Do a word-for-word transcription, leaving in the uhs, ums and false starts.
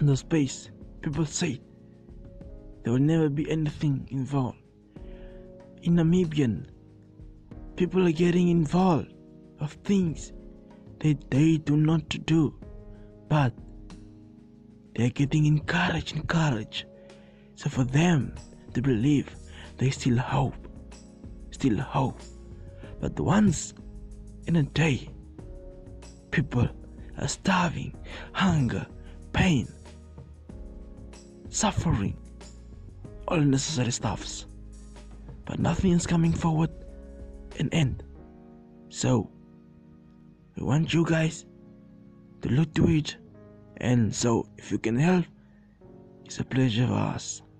on the space, people say there will never be anything involved. In Namibian, people are getting involved of things that they do not to do, but they are getting encouraged, encouraged. So for them to believe, they still hope, still hope. But once in a day, people are starving, hunger, pain, suffering, all necessary stuffs. But nothing is coming forward and end. So we want you guys to look to it, and so if you can help, it's a pleasure for us.